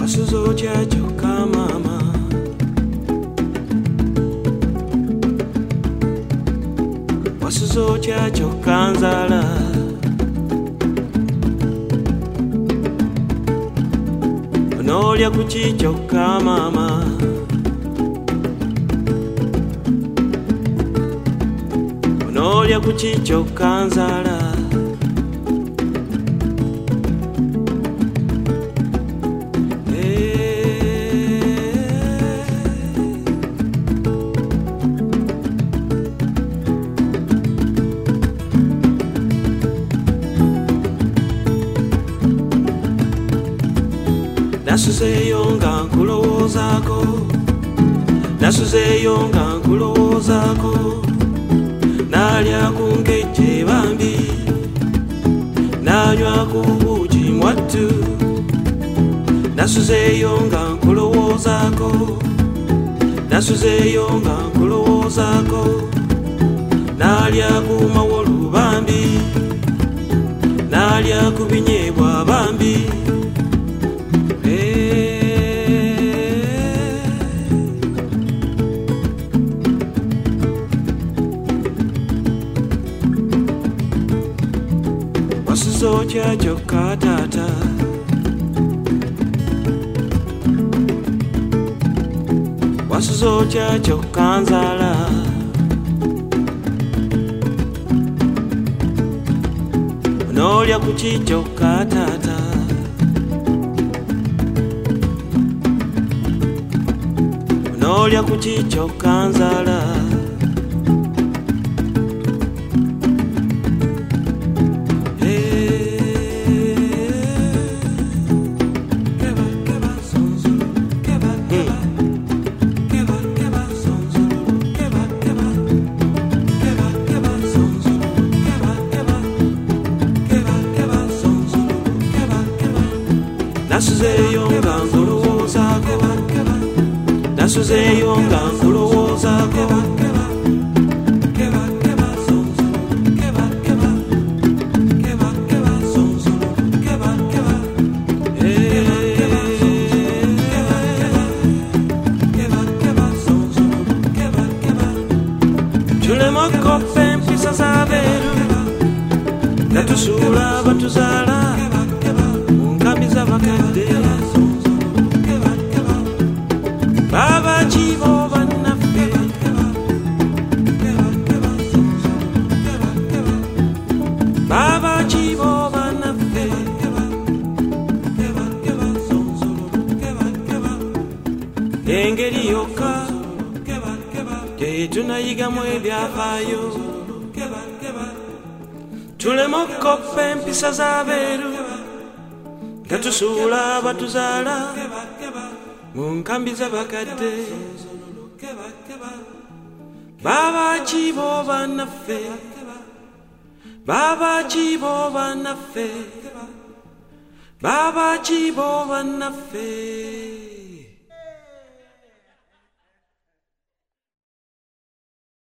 Wasuzo chacho kamama Wasuzo chacho kanzala Onolya kuchicho kamama Onolya kuchicho kanzala Nasuzeyo nga nkulowoozako Nasuzeyo nga nkulowoozako Nalya ku nkejje bambi Nanywa ku buugi mwattu Nasuzeyo nga nkulowoozako Nasuzeyo nga nkulowoozako Nalya ku mawolu bambi Nalya ku binyeebwa bambi Wasuzo chacho katata Wasuzo chacho kanzala Onolya kuchicho katata Onolya kuchicho kanzala Nasuzeyo nga nkulowoozako Nasuzeyo nga nkulowoozako Tulema koppa empisa z'abeeru nga tusuula batuzaala Bakadde Baba chibo banaffe Baba chibo banaffe Engeri yokka tetunayigamu ebyafaayo Tulema okoppa empisa z'abeeru nga tusuula batuzaala mu nkambi z'abakadde Baba chibo banaffe Baba chibo banaffe Baba chibo banaffe